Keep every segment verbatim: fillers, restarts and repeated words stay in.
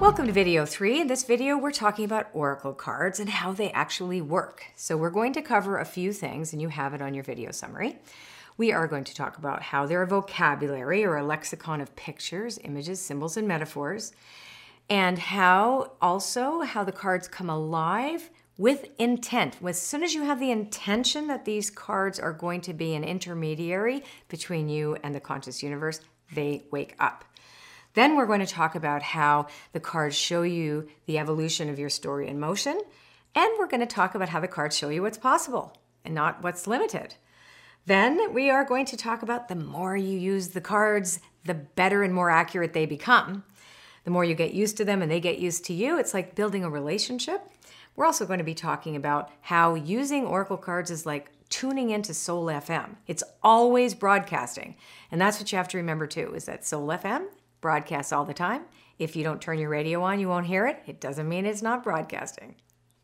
Welcome to video three. In this video, we're talking about oracle cards and how they actually work. So we're going to cover a few things, and you have it on your video summary. We are going to talk about how they're a vocabulary or a lexicon of pictures, images, symbols, and metaphors, and how also how the cards come alive with intent. As soon as you have the intention that these cards are going to be an intermediary between you and the conscious universe, they wake up. Then we're going to talk about how the cards show you the evolution of your story in motion, and we're going to talk about how the cards show you what's possible and not what's limited. Then we are going to talk about the more you use the cards, the better and more accurate they become. The more you get used to them and they get used to you, it's like building a relationship. We're also going to be talking about how using oracle cards is like tuning into Soul F M. It's always broadcasting. And that's what you have to remember too, is that Soul F M broadcasts all the time. If you don't turn your radio on, you won't hear it. It doesn't mean it's not broadcasting.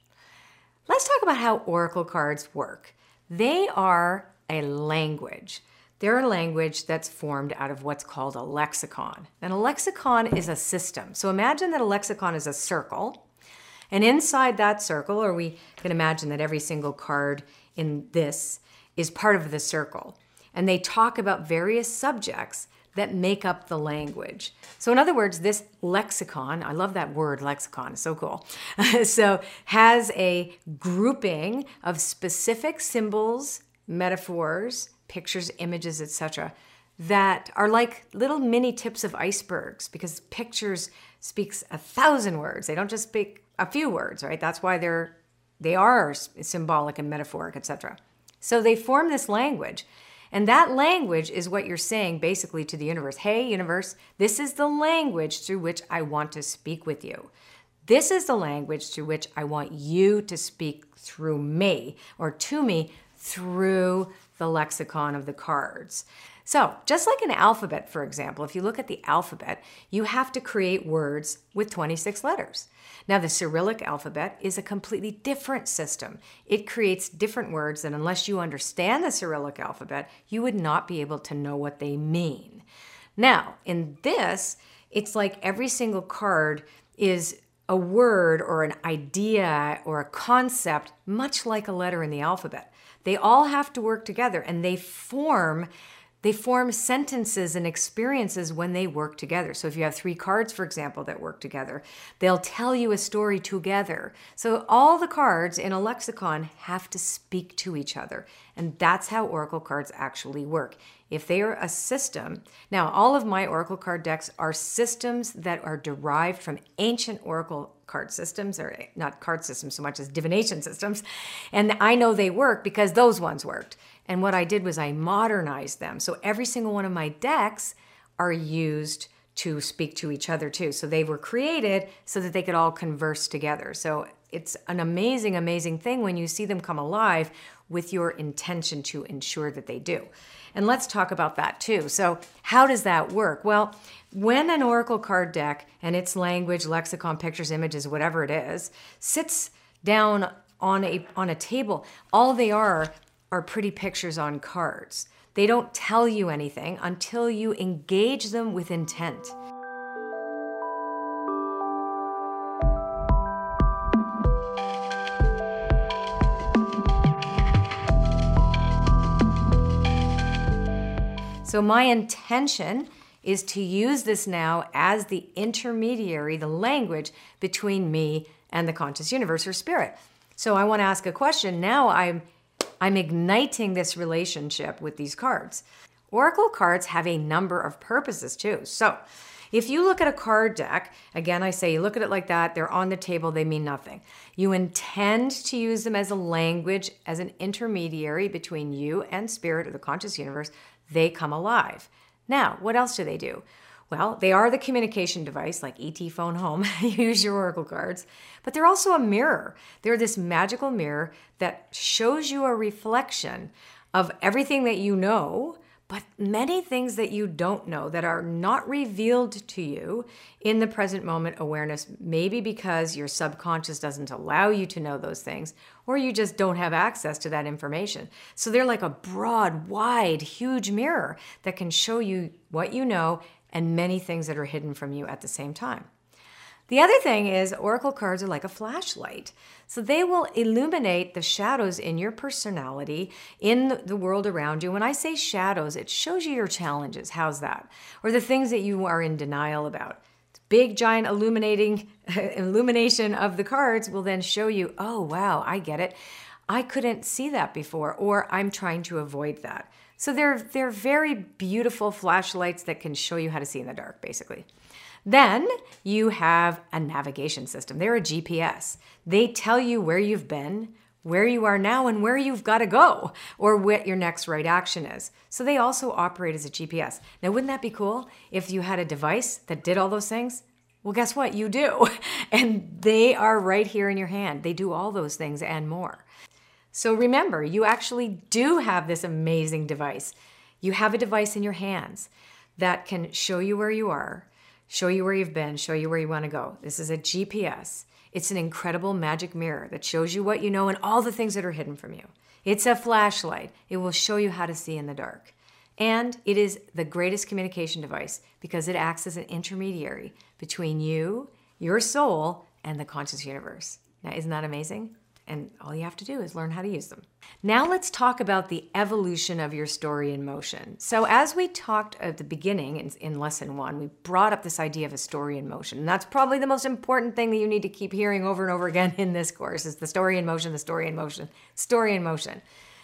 Let's talk about how oracle cards work. They are a language. They're a language that's formed out of what's called a lexicon. And a lexicon is a system. So imagine that a lexicon is a circle. And inside that circle, or we can imagine that every single card in this is part of the circle. And they talk about various subjects that make up the language. So in other words, this lexicon, I love that word, lexicon, it's so cool. So has a grouping of specific symbols, metaphors, pictures, images, et cetera, that are like little mini tips of icebergs, because pictures speaks a thousand words. They don't just speak a few words, right? That's why they're they are symbolic and metaphoric, et cetera. So they form this language. And that language is what you're saying basically to the universe. Hey, universe, this is the language through which I want to speak with you. This is the language through which I want you to speak through me, or to me through the lexicon of the cards. So just like an alphabet, for example, if you look at the alphabet, you have to create words with twenty-six letters. Now, the Cyrillic alphabet is a completely different system. It creates different words, and unless you understand the Cyrillic alphabet, you would not be able to know what they mean. Now, in this, it's like every single card is a word or an idea or a concept, much like a letter in the alphabet. They all have to work together, and they form They form sentences and experiences when they work together. So if you have three cards, for example, that work together, they'll tell you a story together. So all the cards in a lexicon have to speak to each other. And that's how oracle cards actually work. If they are a system, now all of my oracle card decks are systems that are derived from ancient oracle card systems, or not card systems so much as divination systems. And I know they work because those ones worked. And what I did was I modernized them. So every single one of my decks are used to speak to each other too. So they were created so that they could all converse together. So it's an amazing, amazing thing when you see them come alive with your intention to ensure that they do. And let's talk about that too. So how does that work? Well, when an oracle card deck and its language, lexicon, pictures, images, whatever it is, sits down on a, on a table, all they are are pretty pictures on cards. They don't tell you anything until you engage them with intent. So my intention is to use this now as the intermediary, the language between me and the conscious universe or spirit. So I want to ask a question. Now I'm I'm igniting this relationship with these cards. Oracle cards have a number of purposes too. So if you look at a card deck, again, I say you look at it like that, they're on the table, they mean nothing. You intend to use them as a language, as an intermediary between you and spirit or the conscious universe, they come alive. Now, what else do they do? Well, they are the communication device, like E T phone home. Use your oracle cards. But they're also a mirror. They're this magical mirror that shows you a reflection of everything that you know, but many things that you don't know that are not revealed to you in the present moment awareness, maybe because your subconscious doesn't allow you to know those things, or you just don't have access to that information. So they're like a broad, wide, huge mirror that can show you what you know and many things that are hidden from you at the same time. The other thing is oracle cards are like a flashlight. So they will illuminate the shadows in your personality, in the world around you. When I say shadows, it shows you your challenges. How's that? Or the things that you are in denial about. Big, giant illuminating illumination of the cards will then show you, oh, wow, I get it. I couldn't see that before, or I'm trying to avoid that. So they're, they're very beautiful flashlights that can show you how to see in the dark, basically. Then you have a navigation system. They're a G P S. They tell you where you've been, where you are now, and where you've got to go, or what your next right action is. So they also operate as a G P S. Now, wouldn't that be cool if you had a device that did all those things? Well, guess what? You do. And they are right here in your hand. They do all those things and more. So remember, you actually do have this amazing device. You have a device in your hands that can show you where you are, show you where you've been, show you where you want to go. This is a G P S. It's an incredible magic mirror that shows you what you know and all the things that are hidden from you. It's a flashlight. It will show you how to see in the dark. And it is the greatest communication device because it acts as an intermediary between you, your soul, and the conscious universe. Now, isn't that amazing? And all you have to do is learn how to use them. Now let's talk about the evolution of your story in motion. So as we talked at the beginning in, in lesson one, we brought up this idea of a story in motion. And that's probably the most important thing that you need to keep hearing over and over again in this course is the story in motion, the story in motion, story in motion.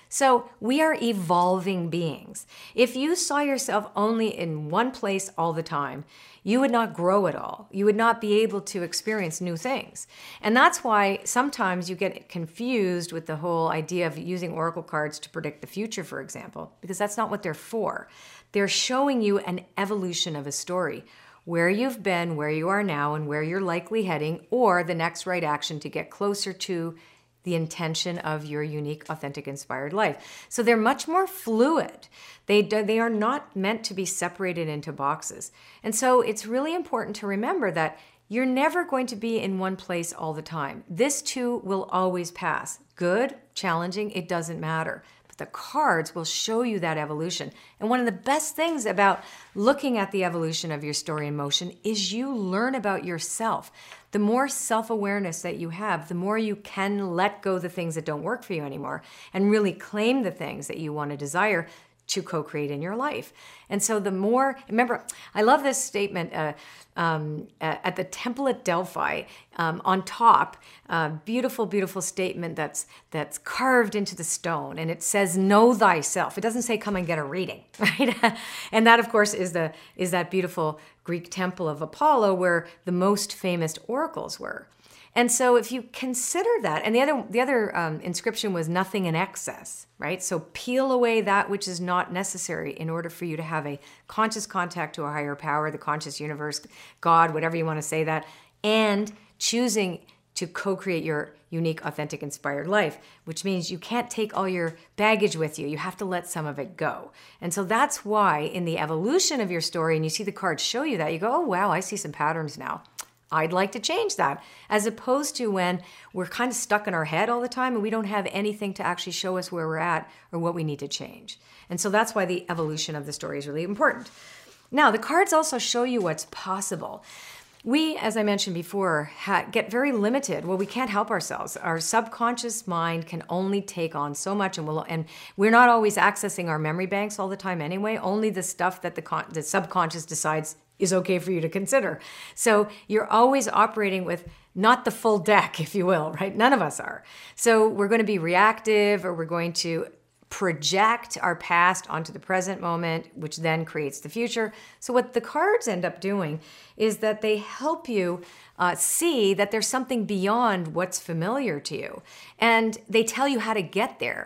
So we are evolving beings. If you saw yourself only in one place all the time, you would not grow at all. You would not be able to experience new things. And that's why sometimes you get confused with the whole idea of using oracle cards to predict the future, for example, because that's not what they're for. They're showing you an evolution of a story, where you've been, where you are now, and where you're likely heading, or the next right action to get closer to the intention of your unique, authentic, inspired life. So they're much more fluid. They, do, they are not meant to be separated into boxes. And so it's really important to remember that you're never going to be in one place all the time. This too will always pass. Good, challenging, it doesn't matter. But the cards will show you that evolution. And one of the best things about looking at the evolution of your story in motion is you learn about yourself. The more self-awareness that you have, the more you can let go the things that don't work for you anymore and really claim the things that you want to desire to co-create in your life. And so the more, remember, I love this statement uh, um, at the temple at Delphi, um, on top, uh, beautiful, beautiful statement that's that's carved into the stone, and it says, know thyself. It doesn't say come and get a reading, right? And that, of course, is the is that beautiful Greek temple of Apollo where the most famous oracles were. And so if you consider that, and the other the other um, inscription was nothing in excess, right? So peel away that which is not necessary in order for you to have a conscious contact to a higher power, the conscious universe, God, whatever you want to say that, and choosing to co-create your unique, authentic, inspired life, which means you can't take all your baggage with you. You have to let some of it go. And so that's why in the evolution of your story, and you see the cards show you that, you go, oh, wow, I see some patterns now. I'd like to change that, as opposed to when we're kind of stuck in our head all the time and we don't have anything to actually show us where we're at or what we need to change. And so that's why the evolution of the story is really important. Now, the cards also show you what's possible. We, as I mentioned before, ha- get very limited. Well, we can't help ourselves. Our subconscious mind can only take on so much, and, we'll, and we're not always accessing our memory banks all the time anyway, only the stuff that the, con- the subconscious decides is okay for you to consider. So you're always operating with not the full deck, if you will, right? None of us are. So we're going to be reactive, or we're going to project our past onto the present moment, which then creates the future. So what the cards end up doing is that they help you uh, see that there's something beyond what's familiar to you. And they tell you how to get there.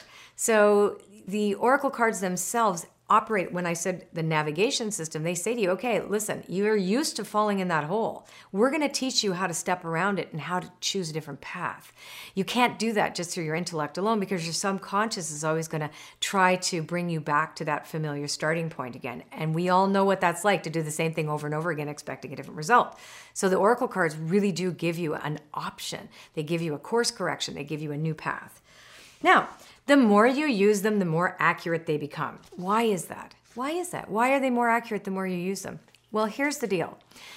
So the oracle cards themselves operate, when I said the navigation system, they say to you, okay, listen, you're used to falling in that hole. We're going to teach you how to step around it and how to choose a different path. You can't do that just through your intellect alone, because your subconscious is always going to try to bring you back to that familiar starting point again. And we all know what that's like, to do the same thing over and over again, expecting a different result. So the oracle cards really do give you an option. They give you a course correction. They give you a new path. Now, the more you use them, the more accurate they become. Why is that? Why is that? Why are they more accurate the more you use them? Well, here's the deal.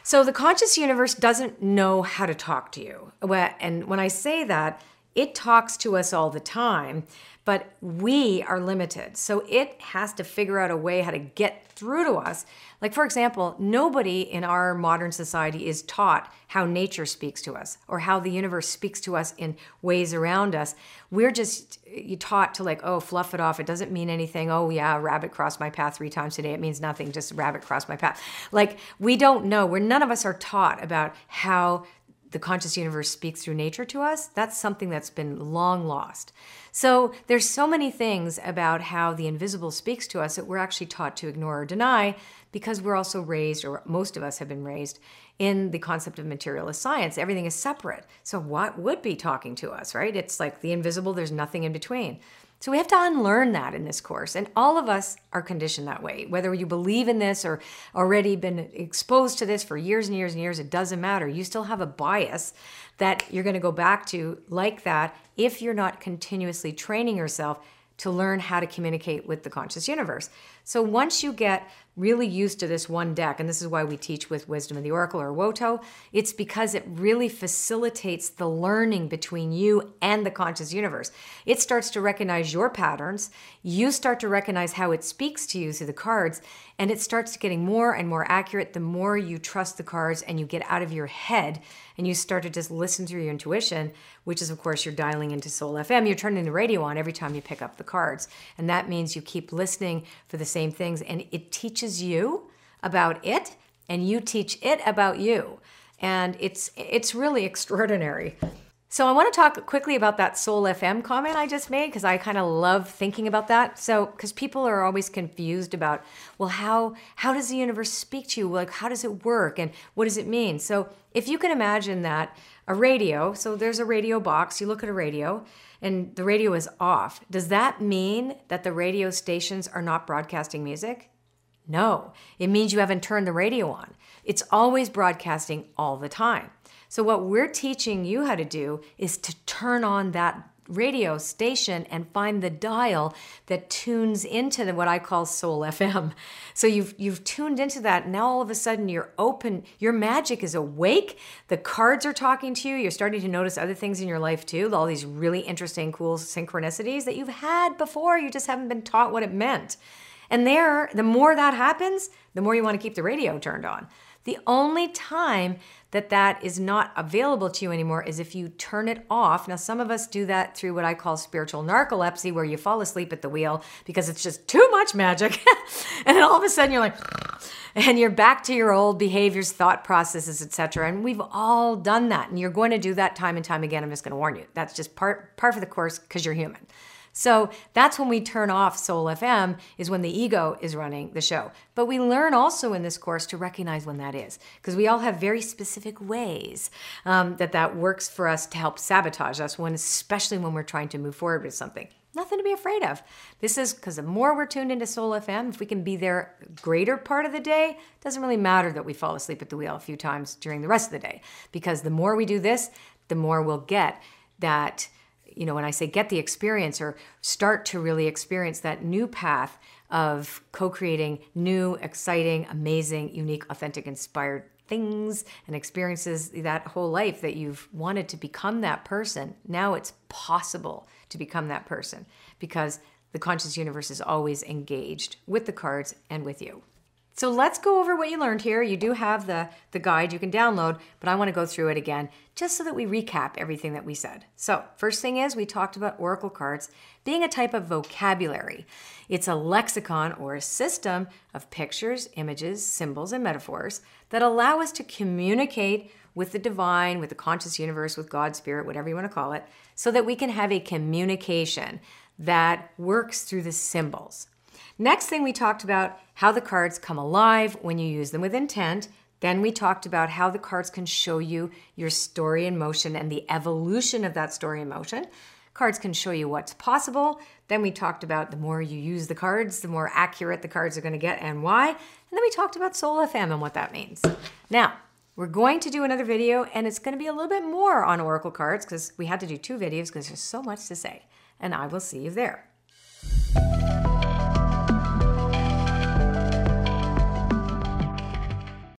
So the conscious universe doesn't know how to talk to you. And when I say that, it talks to us all the time, but we are limited. So it has to figure out a way how to get through to us. Like, for example, nobody in our modern society is taught how nature speaks to us or how the universe speaks to us in ways around us. We're just you taught to like, oh, fluff it off. It doesn't mean anything. Oh, yeah, a rabbit crossed my path three times today. It means nothing. Just a rabbit crossed my path. Like, we don't know. We're none of us are taught about how the conscious universe speaks through nature to us. That's something that's been long lost. So there's so many things about how the invisible speaks to us that we're actually taught to ignore or deny because we're also raised, or most of us have been raised, in the concept of materialist science. Everything is separate. So what would be talking to us, right? It's like the invisible, there's nothing in between. So we have to unlearn that in this course. And all of us are conditioned that way. Whether you believe in this or already been exposed to this for years and years and years, it doesn't matter. You still have a bias that you're going to go back to like that if you're not continuously training yourself to learn how to communicate with the conscious universe. So once you get really used to this one deck, and this is why we teach with Wisdom of the Oracle or WOTO, it's because it really facilitates the learning between you and the conscious universe. It starts to recognize your patterns, you start to recognize how it speaks to you through the cards, and it starts getting more and more accurate the more you trust the cards and you get out of your head and you start to just listen through your intuition, which is, of course, you're dialing into Soul F M. You're turning the radio on every time you pick up the cards. And that means you keep listening for the same things, and it teaches you about it, and you teach it about you. And it's it's really extraordinary. So I want to talk quickly about that Soul F M comment I just made, because I kind of love thinking about that. So, because people are always confused about, well, how how does the universe speak to you? Like, how does it work? And what does it mean? So if you can imagine that a radio, so there's a radio box, you look at a radio, and the radio is off. Does that mean that the radio stations are not broadcasting music? No, it means you haven't turned the radio on. It's always broadcasting all the time. So what we're teaching you how to do is to turn on that radio station and find the dial that tunes into the, what I call Soul F M. So you've you've tuned into that. Now all of a sudden you're open. Your magic is awake. The cards are talking to you. You're starting to notice other things in your life too. All these really interesting, cool synchronicities that you've had before. You just haven't been taught what it meant. And there, the more that happens, the more you want to keep the radio turned on. The only time that that is not available to you anymore is if you turn it off. Now, some of us do that through what I call spiritual narcolepsy, where you fall asleep at the wheel because it's just too much magic. And then all of a sudden you're like, and you're back to your old behaviors, thought processes, et cetera. And we've all done that. And you're going to do that time and time again. I'm just going to warn you. That's just part, part of the course because you're human. So that's when we turn off Soul F M, is when the ego is running the show. But we learn also in this course to recognize when that is, because we all have very specific ways um, that that works for us to help sabotage us, when, especially when we're trying to move forward with something. Nothing to be afraid of. This is because the more we're tuned into Soul F M, if we can be there a greater part of the day, it doesn't really matter that we fall asleep at the wheel a few times during the rest of the day, because the more we do this, the more we'll get that. You know, when I say get the experience or start to really experience that new path of co-creating new, exciting, amazing, unique, authentic, inspired things and experiences that whole life that you've wanted to become that person. Now it's possible to become that person because the conscious universe is always engaged with the cards and with you. So let's go over what you learned here. You do have the, the guide you can download, but I want to go through it again just so that we recap everything that we said. So first thing is, we talked about oracle cards being a type of vocabulary. It's a lexicon or a system of pictures, images, symbols, and metaphors that allow us to communicate with the divine, with the conscious universe, with God, spirit, whatever you want to call it, so that we can have a communication that works through the symbols. Next thing, we talked about how the cards come alive when you use them with intent. Then we talked about how the cards can show you your story in motion and the evolution of that story in motion. Cards can show you what's possible. Then we talked about the more you use the cards, the more accurate the cards are going to get and why. And then we talked about Soul F M and what that means. Now, we're going to do another video, and it's going to be a little bit more on oracle cards because we had to do two videos because there's so much to say. And I will see you there.